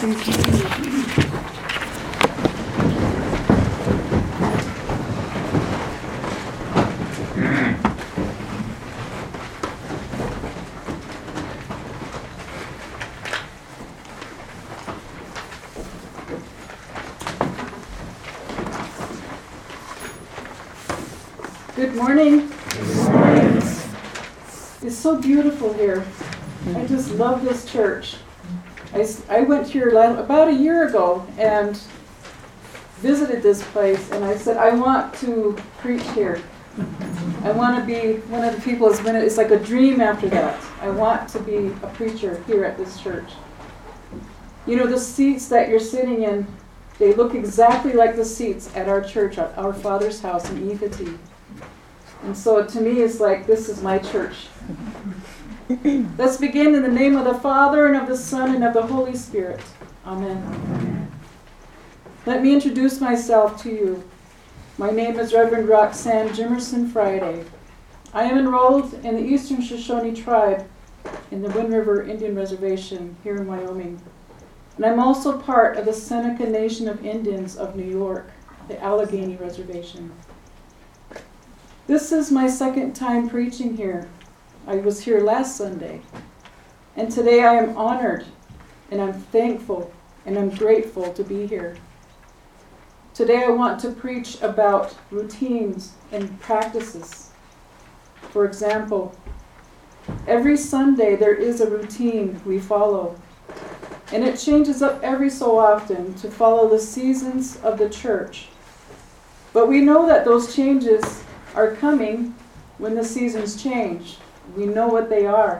Good morning. Good morning. It's so beautiful here. I just love this church. I went here about a year ago and visited this place, and I said, I want to preach here. I want to be one of the people that's been, it's like a dream after that. I want to be a preacher here at this church. You know, the seats that you're sitting in, they look exactly like the seats at our church, at our Father's house in Efati. And so to me, it's like, this is my church. Let's begin in the name of the Father, and of the Son, and of the Holy Spirit. Amen. Let me introduce myself to you. My name is Reverend Roxanne Jimerson Friday. I am enrolled in the Eastern Shoshone tribe in the Wind River Indian Reservation here in Wyoming. And I'm also part of the Seneca Nation of Indians of New York, the Allegheny Reservation. This is my second time preaching here. I was here last Sunday. And today I am honored, and I'm thankful, and I'm grateful to be here. Today I want to preach about routines and practices. For example, every Sunday there is a routine we follow, and it changes up every so often to follow the seasons of the church. But we know that those changes are coming when the seasons change. We know what they are.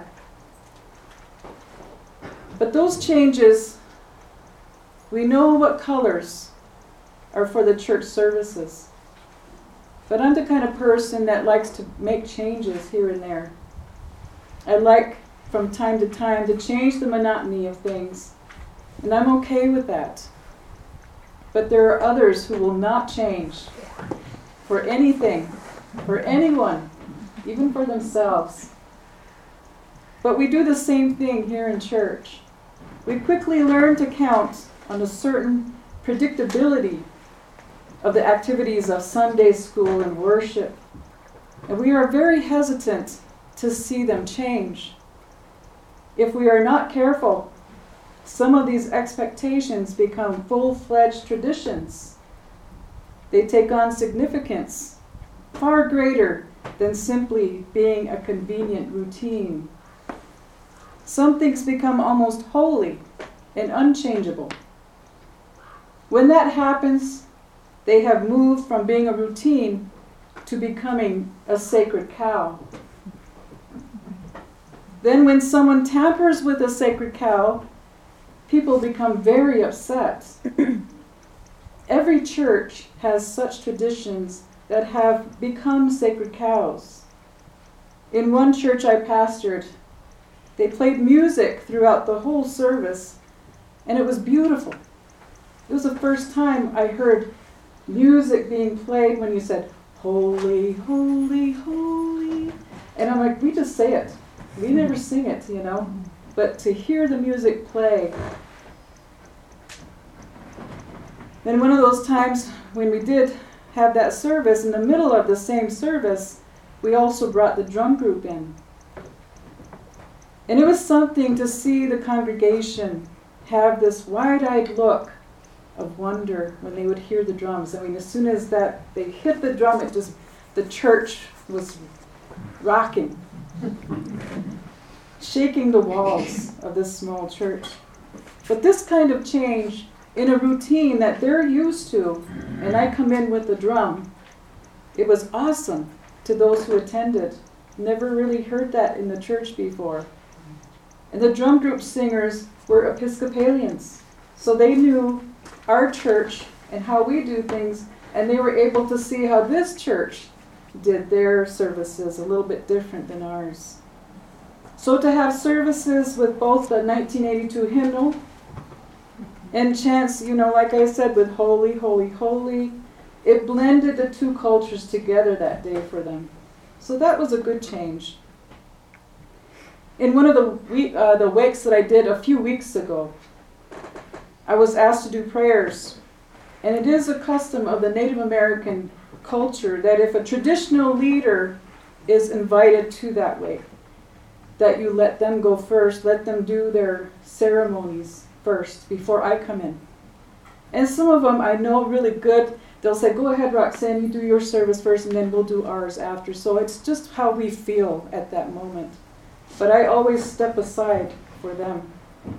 But those changes, we know what colors are for the church services. But I'm the kind of person that likes to make changes here and there. I like, from time to time, to change the monotony of things. And I'm okay with that. But there are others who will not change for anything, for anyone, even for themselves. But we do the same thing here in church. We quickly learn to count on a certain predictability of the activities of Sunday school and worship. And we are very hesitant to see them change. If we are not careful, some of these expectations become full-fledged traditions. They take on significance far greater than simply being a convenient routine. Some things become almost holy and unchangeable. When that happens, they have moved from being a routine to becoming a sacred cow. Then when someone tampers with a sacred cow, people become very upset. Every church has such traditions that have become sacred cows. In one church I pastored, they played music throughout the whole service, and it was beautiful. It was the first time I heard music being played when you said, "Holy, holy, holy." And I'm like, we just say it. We never sing it, you know. But to hear the music play. Then one of those times when we did have that service, in the middle of the same service, we also brought the drum group in. And it was something to see the congregation have this wide-eyed look of wonder when they would hear the drums. I mean, as soon as that they hit the drum, the church was rocking, shaking the walls of this small church. But this kind of change in a routine that they're used to, and I come in with the drum, it was awesome to those who attended. Never really heard that in the church before. And the drum group singers were Episcopalians, so they knew our church and how we do things, and they were able to see how this church did their services a little bit different than ours. So to have services with both the 1982 hymnal and chants, you know, like I said, with holy, holy, holy, it blended the two cultures together that day for them. So that was a good change. In one of the wakes that I did a few weeks ago, I was asked to do prayers. And it is a custom of the Native American culture that if a traditional leader is invited to that wake, that you let them go first, let them do their ceremonies first before I come in. And some of them I know really good. They'll say, go ahead, Roxanne, you do your service first, and then we'll do ours after. So it's just how we feel at that moment. But I always step aside for them.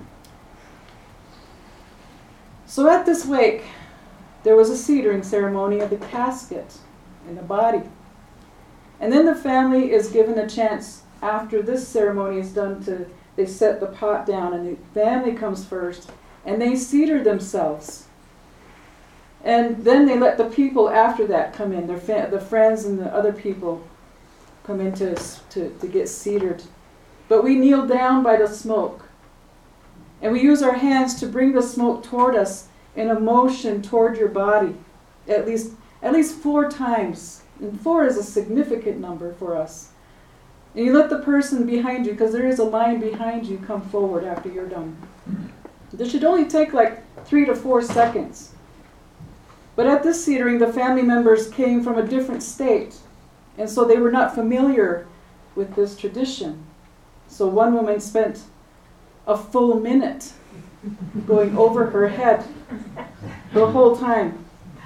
So at this wake, there was a seedering ceremony of the casket and the body. And then the family is given a chance after this ceremony is done they set the pot down, and the family comes first, and they cedar themselves. And then they let the people after that come in, the friends and the other people come in to get cedered. But we kneel down by the smoke, and we use our hands to bring the smoke toward us in a motion toward your body, at least 4 times. And 4 is a significant number for us. And you let the person behind you, because there is a line behind you, come forward after you're done. This should only take like 3 to 4 seconds. But at this cedering, the family members came from a different state, and so they were not familiar with this tradition. So one woman spent a full minute going over her head the whole time.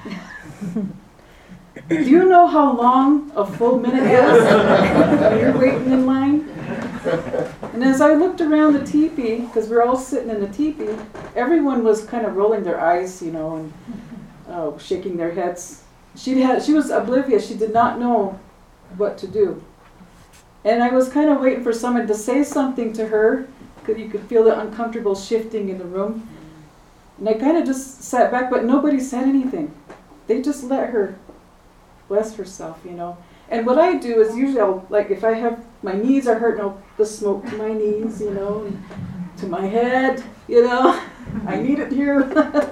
Do you know how long a full minute is when you're waiting in line? And as I looked around the teepee, because we're all sitting in the teepee, everyone was kind of rolling their eyes, and shaking their heads. She was oblivious. She did not know what to do. And I was kind of waiting for someone to say something to her, because you could feel the uncomfortable shifting in the room. And I kind of just sat back, but nobody said anything. They just let her bless herself, And what I do is usually if I have, my knees are hurting, I'll the smoke to my knees, and to my head, I need it here.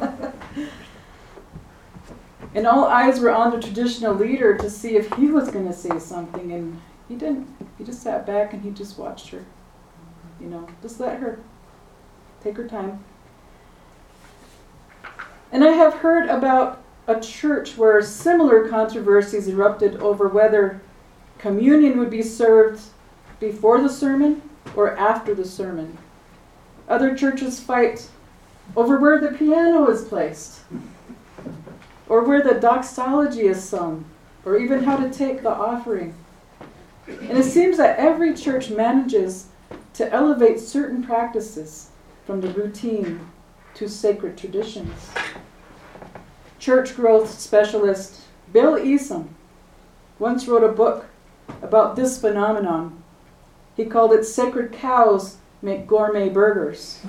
And all eyes were on the traditional leader to see if he was going to say something, and he didn't. He just sat back and he just watched her. Just let her take her time. And I have heard about a church where similar controversies erupted over whether communion would be served before the sermon or after the sermon. Other churches fight over where the piano is placed, or where the doxology is sung, or even how to take the offering. And it seems that every church manages to elevate certain practices from the routine to sacred traditions. Church growth specialist Bill Easom once wrote a book about this phenomenon. He called it Sacred Cows Make Gourmet Burgers.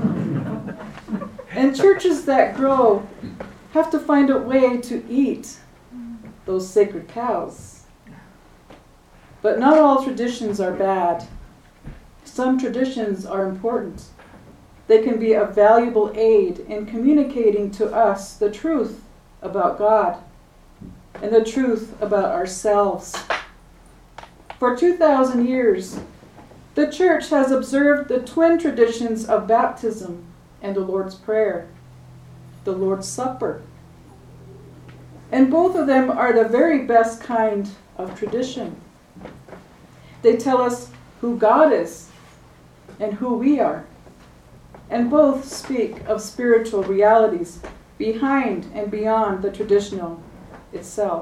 And churches that grow have to find a way to eat those sacred cows. But not all traditions are bad. Some traditions are important. They can be a valuable aid in communicating to us the truth about God and the truth about ourselves. For 2,000 years, the church has observed the twin traditions of baptism and the Lord's Prayer, the Lord's Supper. And both of them are the very best kind of tradition. They tell us who God is and who we are. And both speak of spiritual realities behind and beyond the traditional itself.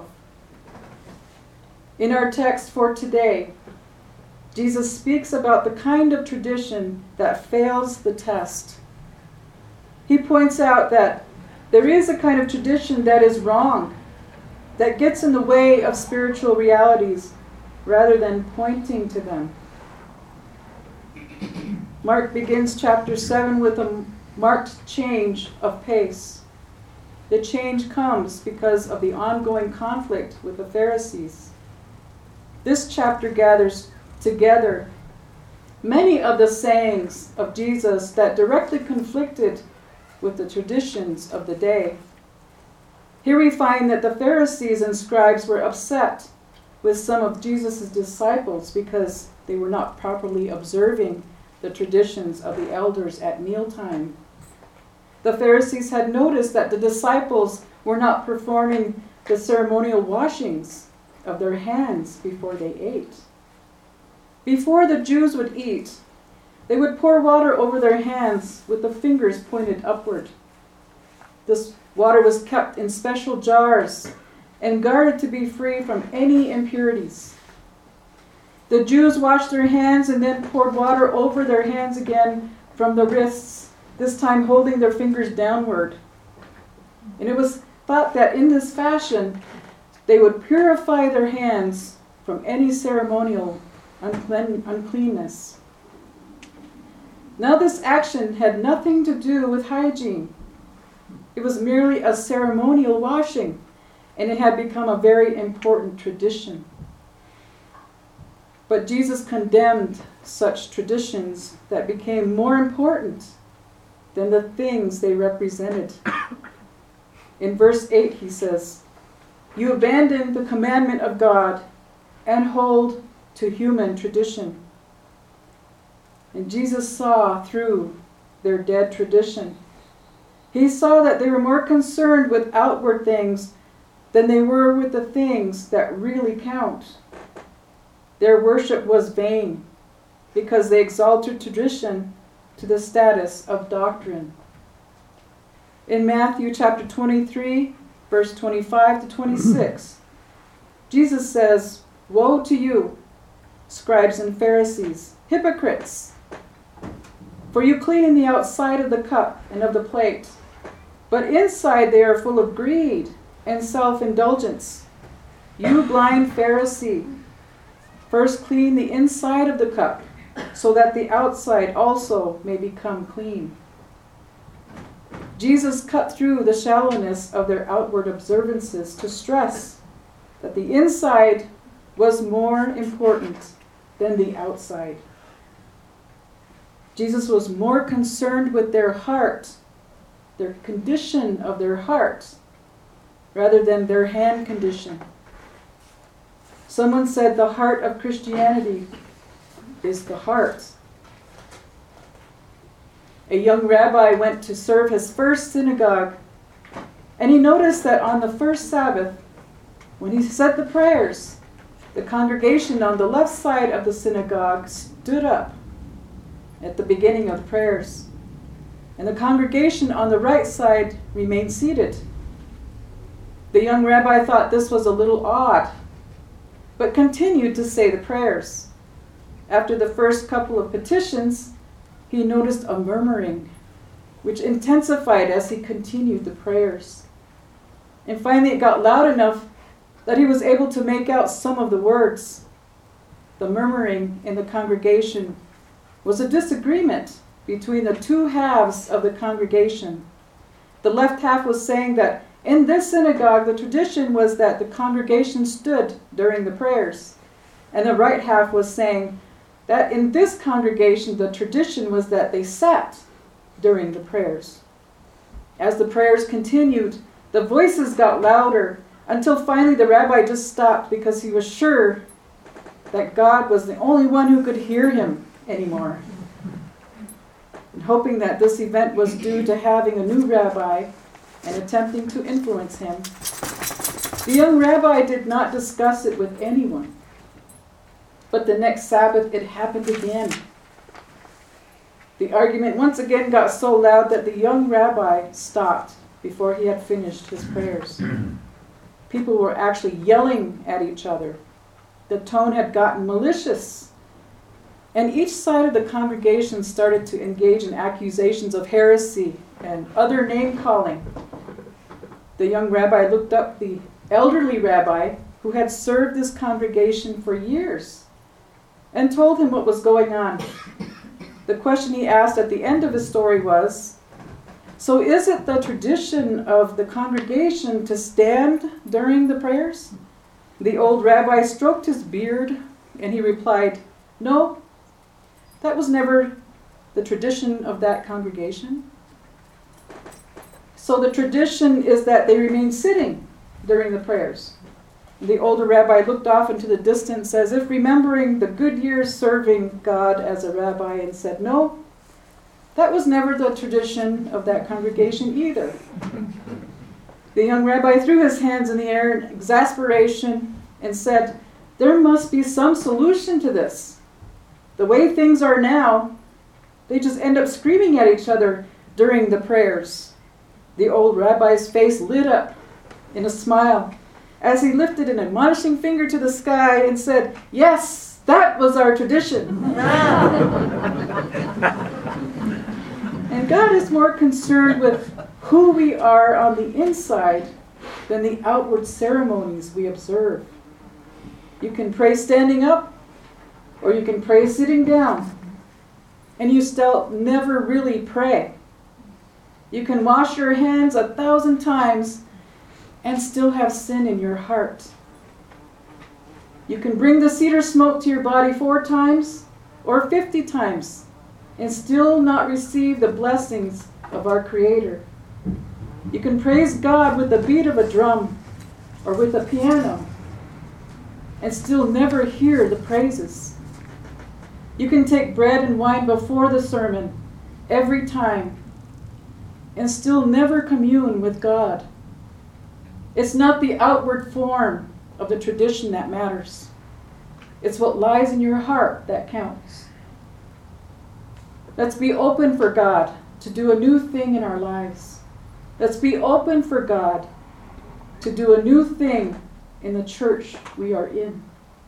In our text for today, Jesus speaks about the kind of tradition that fails the test. He points out that there is a kind of tradition that is wrong, that gets in the way of spiritual realities rather than pointing to them. Mark begins chapter 7 with a marked change of pace. The change comes because of the ongoing conflict with the Pharisees. This chapter gathers together many of the sayings of Jesus that directly conflicted with the traditions of the day. Here we find that the Pharisees and scribes were upset with some of Jesus' disciples because they were not properly observing the traditions of the elders at mealtime. the Pharisees had noticed that the disciples were not performing the ceremonial washings of their hands before they ate. Before the Jews would eat, they would pour water over their hands with the fingers pointed upward. This water was kept in special jars and guarded to be free from any impurities. The Jews washed their hands and then poured water over their hands again from the wrists, this time holding their fingers downward. And it was thought that in this fashion, they would purify their hands from any ceremonial uncleanness. Now this action had nothing to do with hygiene. It was merely a ceremonial washing, and it had become a very important tradition. But Jesus condemned such traditions that became more important than the things they represented. In verse 8 he says, "You abandon the commandment of God and hold to human tradition." And Jesus saw through their dead tradition. He saw that they were more concerned with outward things than they were with the things that really count. Their worship was vain because they exalted tradition to the status of doctrine. In Matthew chapter 23, verse 25 to 26, Jesus says, "Woe to you, scribes and Pharisees, hypocrites! For you clean the outside of the cup and of the plate, but inside they are full of greed and self-indulgence. You blind Pharisee, first clean the inside of the cup, so that the outside also may become clean." Jesus cut through the shallowness of their outward observances to stress that the inside was more important than the outside. Jesus was more concerned with their heart, their condition of their heart, rather than their hand condition. Someone said the heart of Christianity is the heart. A young rabbi went to serve his first synagogue, and he noticed that on the first Sabbath, when he said the prayers, the congregation on the left side of the synagogue stood up at the beginning of the prayers, and the congregation on the right side remained seated. The young rabbi thought this was a little odd, but continued to say the prayers. After the first couple of petitions, he noticed a murmuring, which intensified as he continued the prayers. And finally it got loud enough that he was able to make out some of the words. The murmuring in the congregation was a disagreement between the two halves of the congregation. The left half was saying that in this synagogue, the tradition was that the congregation stood during the prayers. And the right half was saying that in this congregation, the tradition was that they sat during the prayers. As the prayers continued, the voices got louder until finally the rabbi just stopped because he was sure that God was the only one who could hear him anymore. And hoping that this event was due to having a new rabbi and attempting to influence him, the young rabbi did not discuss it with anyone. But the next Sabbath it happened again. The argument once again got so loud that the young rabbi stopped before he had finished his prayers. People were actually yelling at each other. The tone had gotten malicious. And each side of the congregation started to engage in accusations of heresy and other name-calling. The young rabbi looked up the elderly rabbi who had served this congregation for years and told him what was going on. The question he asked at the end of his story was, "So is it the tradition of the congregation to stand during the prayers?" The old rabbi stroked his beard and he replied, "No, that was never the tradition of that congregation." So the tradition is that they remain sitting during the prayers. The older rabbi looked off into the distance as if remembering the good years serving God as a rabbi and said, "No, That was never the tradition of that congregation either. The young rabbi threw his hands in the air in exasperation and said, "There must be some solution to this. The way things are now, they just end up screaming at each other during the prayers." The old rabbi's face lit up in a smile as he lifted an admonishing finger to the sky and said, "Yes, that was our tradition." And God is more concerned with who we are on the inside than the outward ceremonies we observe. You can pray standing up, or you can pray sitting down, and you still never really pray. You can wash your hands 1,000 times and still have sin in your heart. You can bring the cedar smoke to your body 4 times or 50 times and still not receive the blessings of our Creator. You can praise God with the beat of a drum or with a piano and still never hear the praises. You can take bread and wine before the sermon every time and still never commune with God. It's not the outward form of the tradition that matters. It's what lies in your heart that counts. Let's be open for God to do a new thing in our lives. Let's be open for God to do a new thing in the church we are in.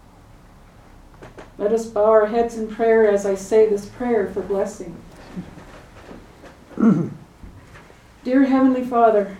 Let us bow our heads in prayer as I say this prayer for blessing. Dear Heavenly Father,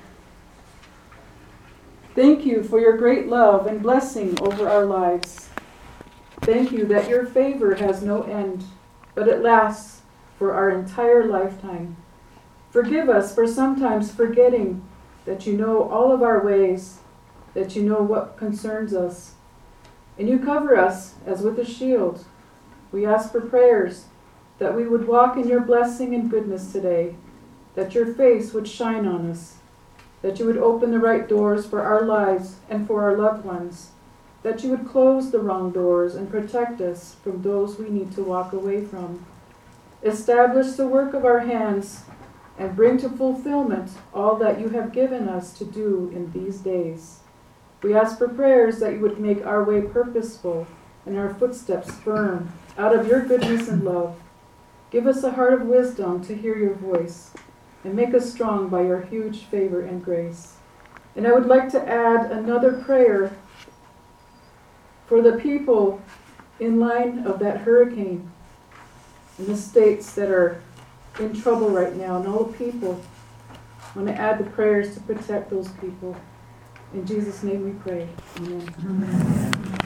thank you for your great love and blessing over our lives. Thank you that your favor has no end, but it lasts for our entire lifetime. Forgive us for sometimes forgetting that you know all of our ways, that you know what concerns us, and you cover us as with a shield. We ask for prayers that we would walk in your blessing and goodness today, that your face would shine on us, that you would open the right doors for our lives and for our loved ones, that you would close the wrong doors and protect us from those we need to walk away from. Establish the work of our hands and bring to fulfillment all that you have given us to do in these days. We ask for prayers that you would make our way purposeful and our footsteps firm out of your goodness and love. Give us a heart of wisdom to hear your voice and make us strong by your huge favor and grace. And I would like to add another prayer for the people in line of that hurricane in the states that are in trouble right now, and all the people. I want to add the prayers to protect those people. In Jesus' name we pray. Amen. Amen.